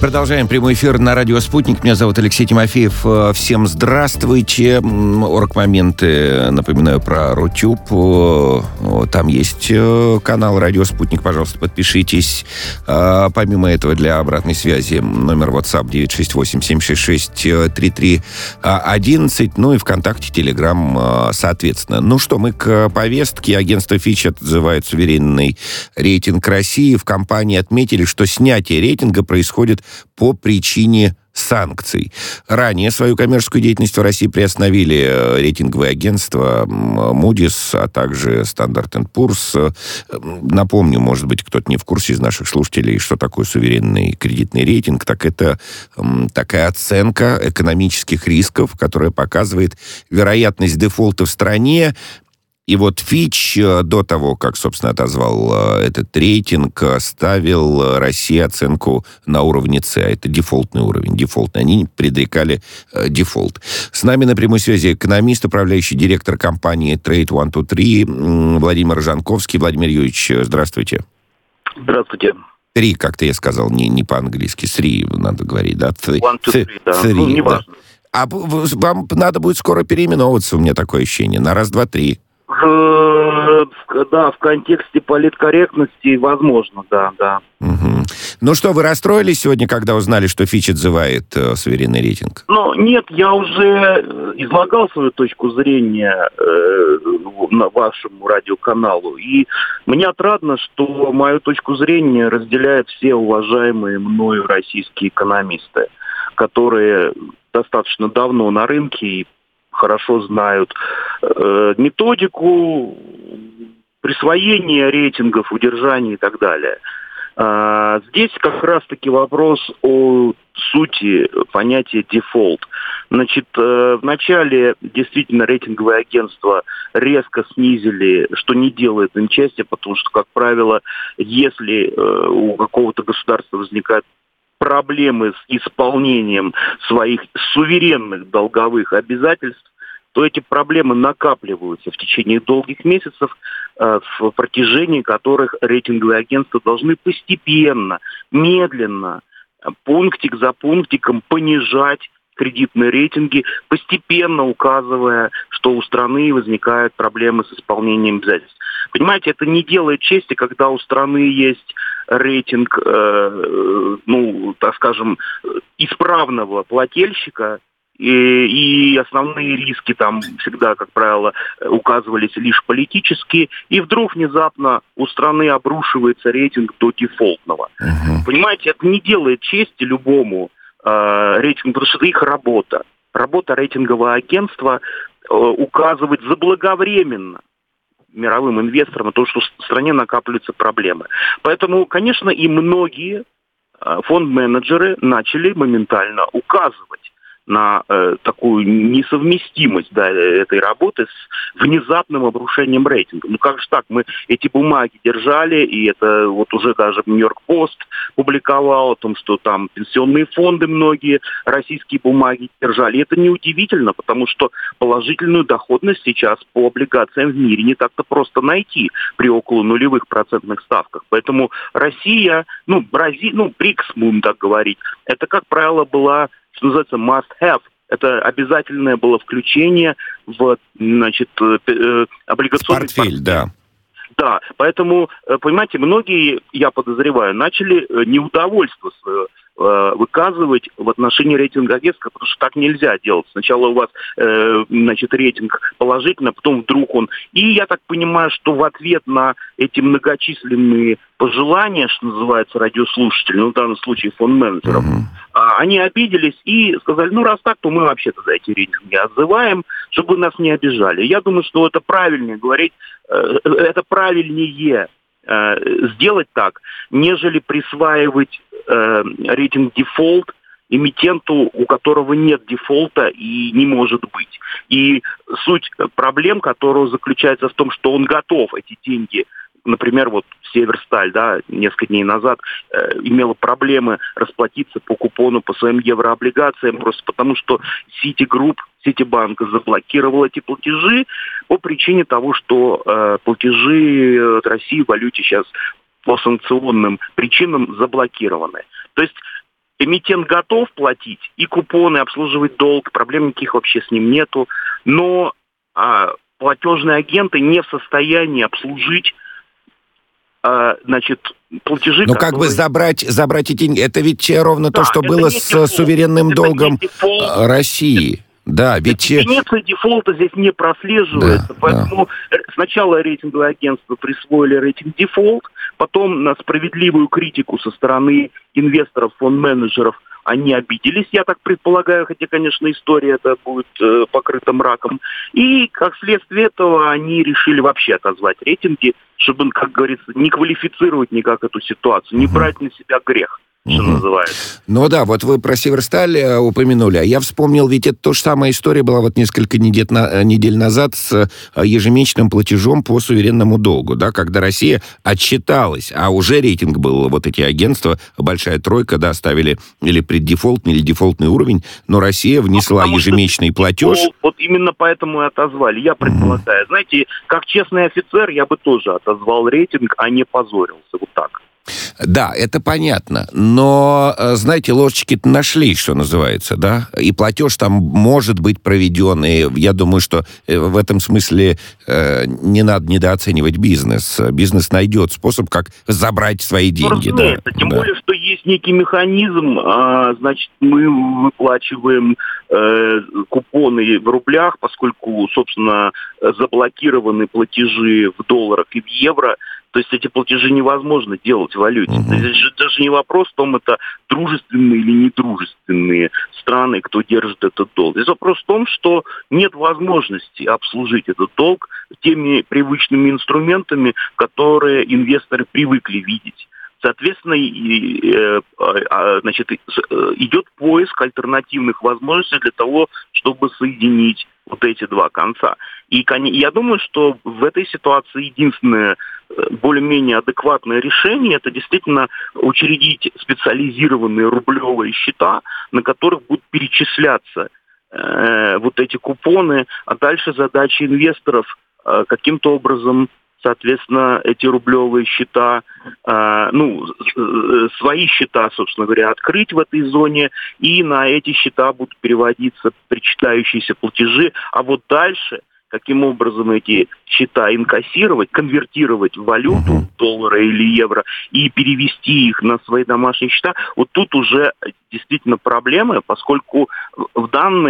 Продолжаем прямой эфир на радио «Спутник». Меня зовут Алексей Тимофеев. Всем здравствуйте. Оргмоменты, напоминаю, про Рутюб. Там есть канал «Радио Спутник». Пожалуйста, подпишитесь. Помимо этого, для обратной связи номер WhatsApp 968-766-3311. Ну и ВКонтакте, Телеграм, соответственно. Ну что, мы к повестке. Агентство Fitch отзывает суверенный рейтинг России. В компании отметили, что снятие рейтинга происходит по причине санкций. Ранее свою коммерческую деятельность в России приостановили рейтинговые агентства Moody's, а также Standard & Poor's. Напомню, может быть, кто-то не в курсе из наших слушателей, что такое суверенный кредитный рейтинг. Так это такая оценка экономических рисков, которая показывает вероятность дефолта в стране. И вот Fitch до того, как, собственно, отозвал этот рейтинг, ставил России оценку на уровне С. Это дефолтный уровень. Дефолтный. Они предрекали дефолт. С нами на прямой связи экономист, управляющий директор компании Trade 123 Владимир Жанковский. Владимир Юрьевич, здравствуйте. Здравствуйте. Три, как-то я сказал, не по-английски. Three надо говорить, да? One, two, three, да. Three, не важно. Да. А вам надо будет скоро переименовываться, у меня такое ощущение. На раз, два, три. Да, в контексте политкорректности возможно, да. Угу. Ну что, вы расстроились сегодня, когда узнали, что Fitch отзывает суверенный рейтинг? Нет, я уже излагал свою точку зрения на вашему радиоканалу, и мне отрадно, что мою точку зрения разделяют все уважаемые мною российские экономисты, которые достаточно давно на рынке и хорошо знают методику присвоения рейтингов, удержания и так далее. Здесь как раз-таки вопрос о сути понятия дефолт. Значит, вначале действительно рейтинговые агентства резко снизили, что не делает им чести, потому что, как правило, если у какого-то государства возникают проблемы с исполнением своих суверенных долговых обязательств, то эти проблемы накапливаются в течение долгих месяцев, в протяжении которых рейтинговые агентства должны постепенно, медленно, пунктик за пунктиком понижать кредитные рейтинги, постепенно указывая, что у страны возникают проблемы с исполнением обязательств. Понимаете, это не делает чести, когда у страны есть рейтинг, так скажем, исправного плательщика, и основные риски там всегда, как правило, указывались лишь политические, и вдруг внезапно у страны обрушивается рейтинг до дефолтного. Понимаете, это не делает чести любому рейтингу, потому что это их работа. Работа рейтингового агентства указывать заблаговременно мировым инвесторам на то, что в стране накапливаются проблемы. Поэтому, конечно, и многие фонд-менеджеры начали моментально указывать на такую несовместимость этой работы с внезапным обрушением рейтинга. Как же так? Мы эти бумаги держали, и это вот уже даже Нью-Йорк Пост публиковал о том, что там пенсионные фонды многие российские бумаги держали. И это неудивительно, потому что положительную доходность сейчас по облигациям в мире не так-то просто найти при около нулевых процентных ставках. Поэтому Россия, БРИКС, будем так говорить, это, как правило, была, что называется, must-have. Это обязательное было включение в, облигационный портфель, да. Да, поэтому, понимаете, многие, я подозреваю, начали неудовольство свое выказывать в отношении рейтинга агентства, потому что так нельзя делать. Сначала у вас, рейтинг положительный, а потом вдруг он... И я так понимаю, что в ответ на эти многочисленные пожелания, что называется, радиослушателей, в данном случае фонд-менеджеров, они обиделись и сказали, раз так, то мы вообще-то за эти рейтинги отзываем, чтобы нас не обижали. Я думаю, что это правильнее говорить, это правильнее сделать так, нежели присваивать рейтинг дефолт эмитенту, у которого нет дефолта и не может быть. И суть проблем, которая заключается в том, что он готов эти деньги, например, вот Северсталь, несколько дней назад имела проблемы расплатиться по купону по своим еврооблигациям, просто потому что Ситибанк заблокировал эти платежи по причине того, что платежи от России в валюте сейчас по санкционным причинам заблокированы. То есть эмитент готов платить и купоны, обслуживать долг, проблем никаких вообще с ним нету, но платежные агенты не в состоянии обслужить платежи, Ну, как бы забрать эти деньги, это ведь ровно то, что было с суверенным долгом России. Да, ведь... Дефиниция дефолта здесь не прослеживается, поэтому сначала рейтинговое агентство присвоили рейтинг дефолт, потом на справедливую критику со стороны инвесторов, фонд-менеджеров они обиделись, я так предполагаю, хотя, конечно, история эта будет покрыта мраком. И, как следствие этого, они решили вообще отозвать рейтинги, чтобы, как говорится, не квалифицировать никак эту ситуацию, не брать на себя грех, что называется. Ну да, вот вы про Северсталь упомянули, а я вспомнил, ведь это то же самая история была вот несколько недель назад с ежемесячным платежом по суверенному долгу, да, когда Россия отчиталась, а уже рейтинг был, вот эти агентства, большая тройка, да, ставили или преддефолтный, или дефолтный уровень, но Россия внесла ежемесячный платеж. Вот именно поэтому и отозвали, я предполагаю. Знаете, как честный офицер, я бы тоже отозвал рейтинг, а не позорился, вот так. Да, это понятно, но, знаете, ложечки-то нашли, что называется, да, и платеж там может быть проведен, и я думаю, что в этом смысле не надо недооценивать бизнес. Бизнес найдет способ, как забрать свои деньги. Разумеется, тем более, что есть некий механизм, значит, мы выплачиваем купоны в рублях, поскольку, собственно, заблокированы платежи в долларах и в евро. То есть эти платежи невозможно делать в валюте. Здесь же даже не вопрос в том, это дружественные или недружественные страны, кто держит этот долг. Здесь вопрос в том, что нет возможности обслужить этот долг теми привычными инструментами, которые инвесторы привыкли видеть. Соответственно, идет поиск альтернативных возможностей для того, чтобы соединить вот эти два конца. И я думаю, что в этой ситуации единственное более-менее адекватное решение — это действительно учредить специализированные рублевые счета, на которых будут перечисляться вот эти купоны, а дальше задача инвесторов каким-то образом, соответственно, эти рублевые счета, свои счета, собственно говоря, открыть в этой зоне, и на эти счета будут переводиться причитающиеся платежи, а вот дальше каким образом эти счета инкассировать, конвертировать в валюту, доллары или евро, и перевести их на свои домашние счета, вот тут уже действительно проблемы, поскольку в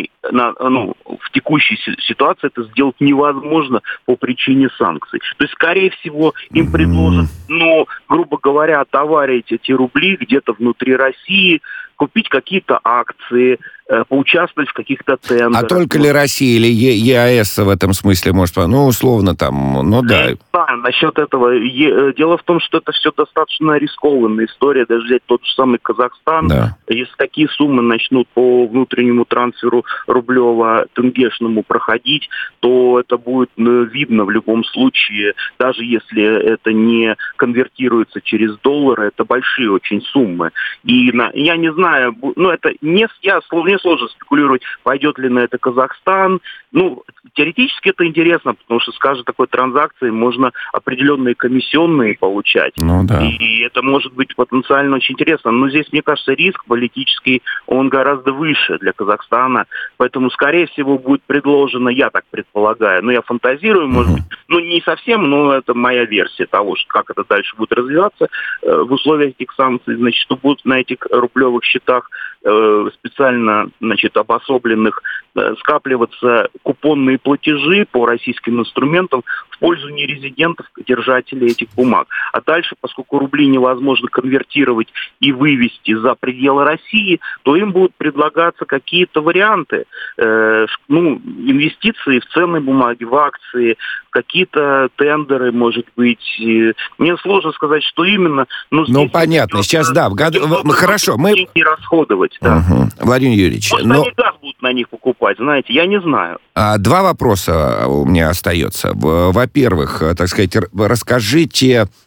текущей ситуации это сделать невозможно по причине санкций. То есть, скорее всего, им предложат, грубо говоря, отоварить эти рубли где-то внутри России, купить какие-то акции, поучаствовать в каких-то тендерах. А только ли Россия или ЕАЭС в этом смысле может, условно там, да. Да, насчет этого. Дело в том, что это все достаточно рискованная история. Даже взять тот же самый Казахстан. Да. Если такие суммы начнут по внутреннему трансферу рублево-тенгешному проходить, то это будет видно в любом случае. Даже если это не конвертируется через доллары, это большие очень суммы. И я не знаю, это мне сложно спекулировать, пойдет ли на это Казахстан. Теоретически это интересно, потому что с каждой такой транзакции можно определенные комиссионные получать. Да. И это может быть потенциально очень интересно. Но здесь, мне кажется, риск политический, он гораздо выше для Казахстана. Поэтому, скорее всего, будет предложено, я так предполагаю, я фантазирую, может быть, не совсем, но это моя версия того, как это дальше будет развиваться в условиях этих санкций. Значит, что будут на этих рублевых счетах специально, обособленных, скапливаться купонные платежи по российским инструментам в пользу нерезидентов, держателей этих бумаг. А дальше, поскольку рубли невозможно конвертировать и вывести за пределы России, то им будут предлагаться какие-то варианты. Инвестиции в ценные бумаги, в акции, какие-то тендеры, может быть. Мне сложно сказать, что именно. Понятно. Сейчас, хорошо. Мы... Не расходовать, да. Владимир Юрьевич. Они газ будут на них покупать, знаете, я не знаю. Два вопроса у меня остается. Во-первых, так сказать, расскажите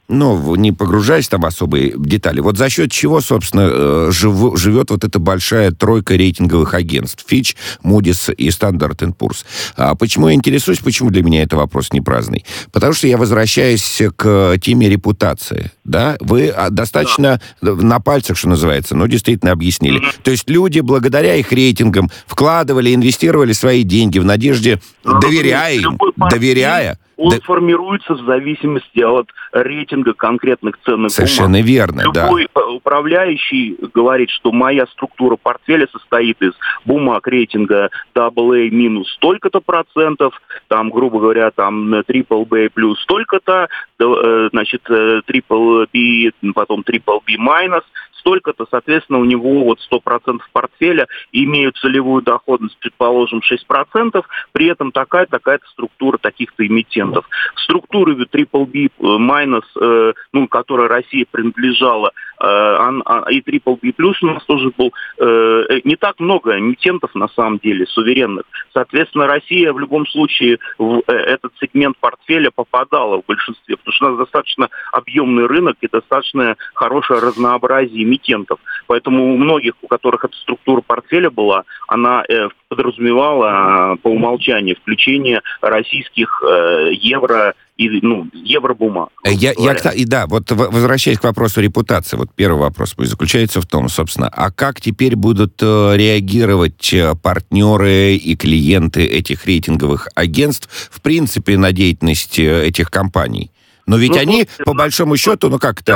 не погружаясь там в особые детали, вот за счет чего, собственно, живет вот эта большая тройка рейтинговых агентств Fitch, Moody's и Standard & Poor's. А почему я интересуюсь, почему для меня это вопрос не праздный? Потому что я возвращаюсь к теме репутации. Да? Вы достаточно на пальцах, что называется, действительно объяснили. То есть люди, благодаря их рейтингам, вкладывали, инвестировали свои деньги в надежде, доверяя им, Он формируется в зависимости от рейтинга конкретных ценных бумаг. Совершенно верно, Любой управляющий говорит, что моя структура портфеля состоит из бумаг рейтинга AA минус столько-то процентов, там, грубо говоря, там BBB плюс столько-то, значит, BBB, потом BBB минус, столько-то, соответственно, у него вот 100% портфеля имеют целевую доходность, предположим, 6%, при этом такая-то структура таких-то эмитентов. В структуре BBB минус, которой Россия принадлежала, и BBB плюс у нас тоже был, не так много эмитентов, на самом деле, суверенных. Соответственно, Россия в любом случае в этот сегмент портфеля попадала в большинстве, потому что у нас достаточно объемный рынок и достаточно хорошее разнообразие эмитентов. Поэтому у многих, у которых эта структура портфеля была, она подразумевала по умолчанию включение российских евро и евробумаг. Возвращаясь к вопросу репутации, вот первый вопрос заключается в том, собственно, а как теперь будут реагировать партнеры и клиенты этих рейтинговых агентств, в принципе, на деятельность этих компаний? Но ведь они, по большому счету,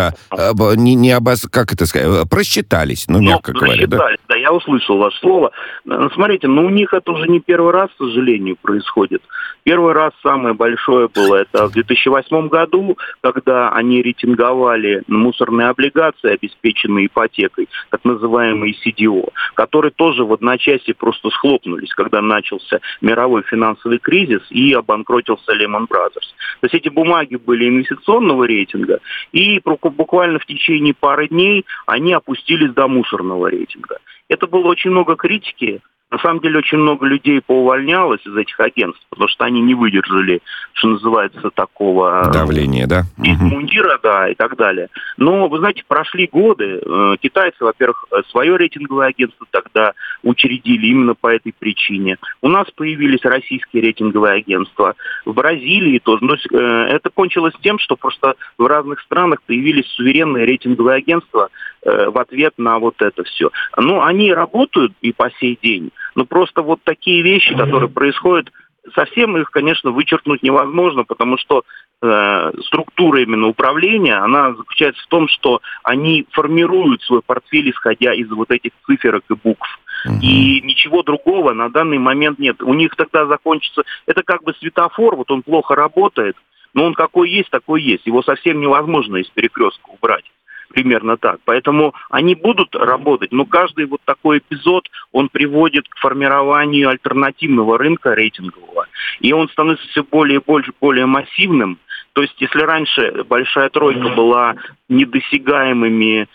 просчитались, мягко говоря. Да, я услышал ваше слово. Смотрите, у них это уже не первый раз, к сожалению, происходит. Первый раз самое большое было это в 2008 году, когда они рейтинговали мусорные облигации, обеспеченные ипотекой, так называемые CDO, которые тоже в одночасье просто схлопнулись, когда начался мировой финансовый кризис и обанкротился Lehman Brothers. То есть эти бумаги были инвестиционного рейтинга, и буквально в течение пары дней они опустились до мусорного рейтинга. Это было очень много критики. На самом деле очень много людей поувольнялось из этих агентств, потому что они не выдержали, что называется, такого давления, да? Мундира, да, и так далее. Но, вы знаете, прошли годы. Китайцы, во-первых, свое рейтинговое агентство тогда учредили именно по этой причине. У нас появились российские рейтинговые агентства. В Бразилии тоже. Но это кончилось тем, что просто в разных странах появились суверенные рейтинговые агентства в ответ на вот это все. Они работают и по сей день. Но просто вот такие вещи, которые происходят, совсем их, конечно, вычеркнуть невозможно, потому что структура именно управления, она заключается в том, что они формируют свой портфель, исходя из вот этих циферок и букв. И ничего другого на данный момент нет. У них тогда закончится... Это как бы светофор, вот он плохо работает, но он какой есть, такой есть. Его совсем невозможно из перекрестка убрать. Примерно так. Поэтому они будут работать, но каждый вот такой эпизод, он приводит к формированию альтернативного рынка рейтингового. И он становится все более и более массивным. То есть, если раньше большая тройка была недосягаемыми,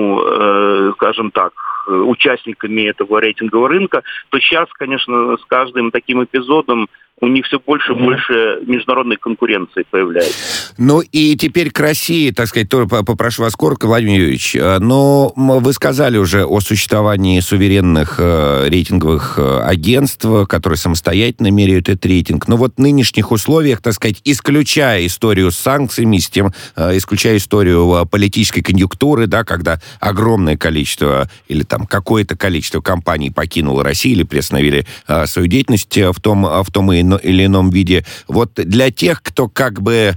скажем так, участниками этого рейтингового рынка, то сейчас, конечно, с каждым таким эпизодом у них все больше и больше международной конкуренции появляется. И теперь к России, так сказать, тоже попрошу вас коротко, Владимир Юрьевич. Вы сказали уже о существовании суверенных рейтинговых агентств, которые самостоятельно меряют этот рейтинг. Но вот в нынешних условиях, так сказать, исключая историю с санкциями, исключая историю политической конъюнктуры, да, когда огромное количество или там какое-то количество компаний покинуло Россию или приостановили свою деятельность в том или ином виде. Вот для тех, кто как бы,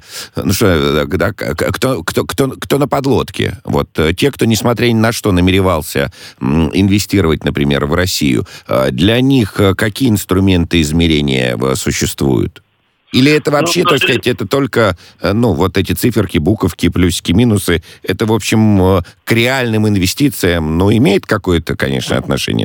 кто на подлодке, вот те, кто, несмотря ни на что, намеревался инвестировать, например, в Россию, для них какие инструменты измерения существуют? Или это вообще, так сказать, это только, вот эти циферки, буковки, плюсики, минусы, это, в общем, к реальным инвестициям, имеет какое-то, конечно, отношение,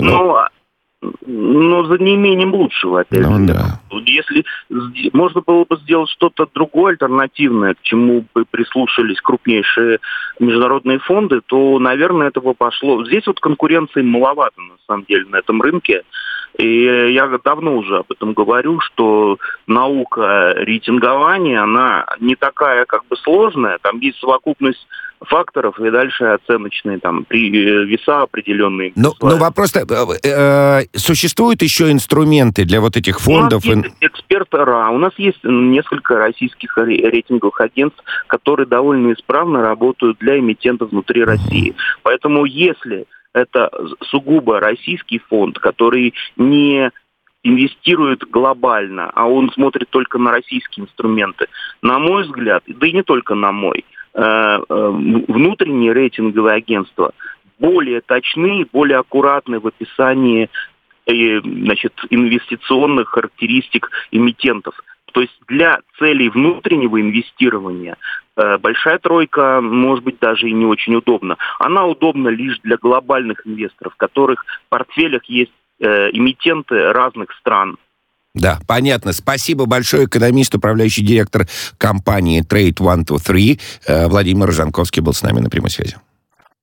за неимением лучшего, опять же. Да. Если можно было бы сделать что-то другое, альтернативное, к чему бы прислушались крупнейшие международные фонды, то, наверное, это бы пошло. Здесь вот конкуренции маловато, на самом деле, на этом рынке. И я давно уже об этом говорю, что наука рейтингования, она не такая как бы сложная, там есть совокупность факторов и дальше оценочные там веса определенные. Но вопрос-то, существуют еще инструменты для вот этих фондов? У нас есть эксперты РА, у нас есть несколько российских рейтинговых агентств, которые довольно исправно работают для эмитентов внутри России. Поэтому если это сугубо российский фонд, который не инвестирует глобально, а он смотрит только на российские инструменты, на мой взгляд, да и не только на мой, внутренние рейтинговые агентства более точны, более аккуратны в описании инвестиционных характеристик эмитентов. То есть для целей внутреннего инвестирования большая тройка, может быть, даже и не очень удобна. Она удобна лишь для глобальных инвесторов, в которых в портфелях есть эмитенты разных стран. Да, понятно. Спасибо большое. Экономист, управляющий директор компании Trade 123 Владимир Жанковский был с нами на прямой связи.